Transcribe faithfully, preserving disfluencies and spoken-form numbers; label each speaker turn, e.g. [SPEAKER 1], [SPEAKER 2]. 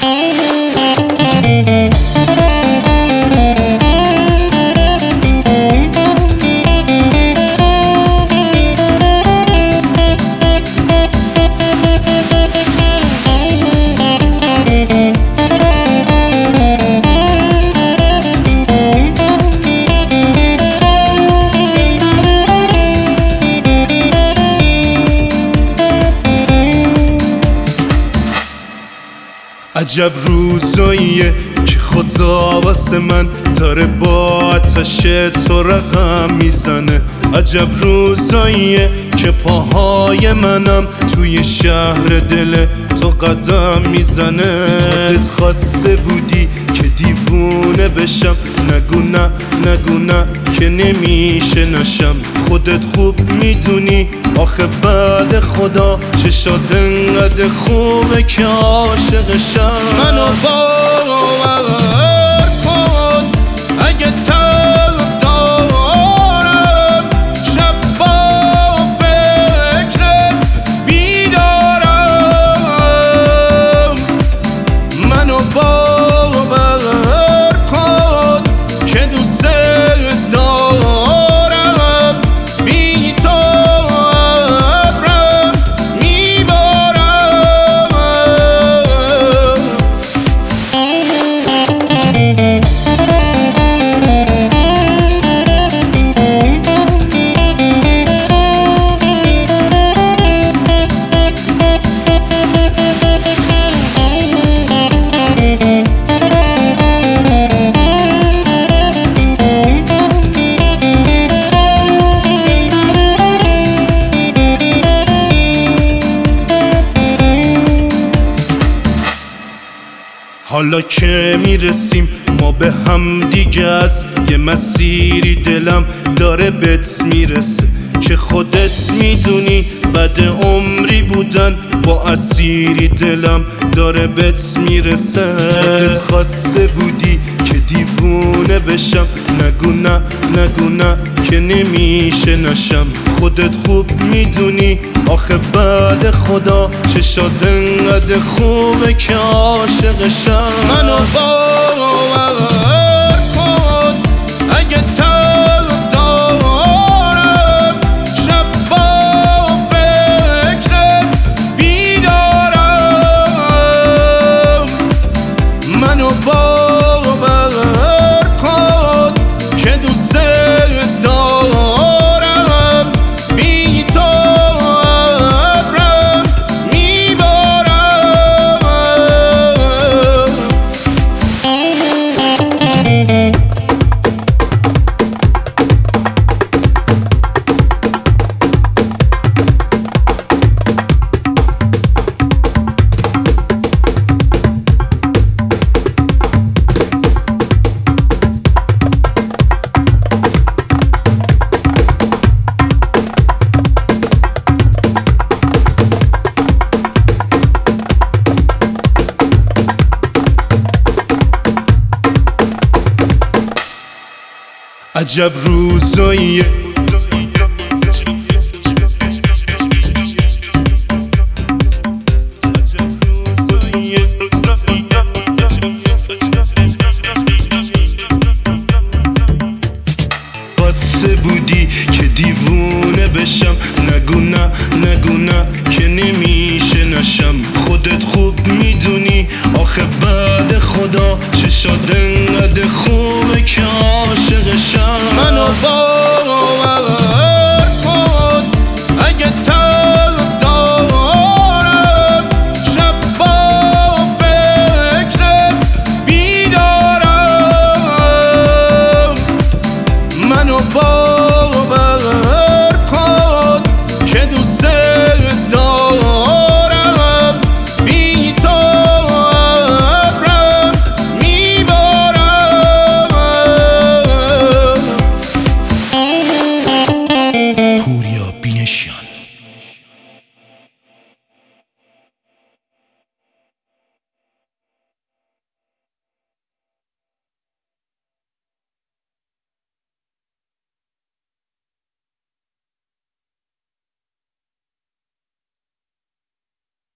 [SPEAKER 1] عجب روزاییه که خدا واسه من داره با آتش تو رقم میزنه. عجب روزاییه که پاهای منم توی شهر دل تو قدم میزنه. خودت خواسته بودی که دیوونه بشم، نگو نه نگو نه که نمیشه نشم. خودت خوب میدونی آخه بعد خدا چه شد انقدر خوبه که عاشقشم. منو باور کن اگه طلب دارم، شب با فکرت بیدارم. منو باور کن که دوست دارم، بی تو ابرم میبارم. حالا که میرسیم ما به هم دیگه، از یه مسیری دلم داره بهت میرسه که خودت میدونی بعد عمری بودن با اسیری دلم داره بهت میرسه. خودت خواسته بودی که دیوونه بشم، نگو نه نگو نه که نمیشه نشم. خودت خوب میدونی آخه بعد خدا چه شد انقدر خوبه که عاشقشم. منو باور کن اگه طلب دارم، شب با فکرت بیدارم. منو باور کن که دوست دارم، بی تو ابرم میبارم. عجب روزاییه خواسته بودی که دیوونه بشم، نگو نه نگو نه که نمیشه نشم. خودت خوب میدونی آخه بعد خدا چه شده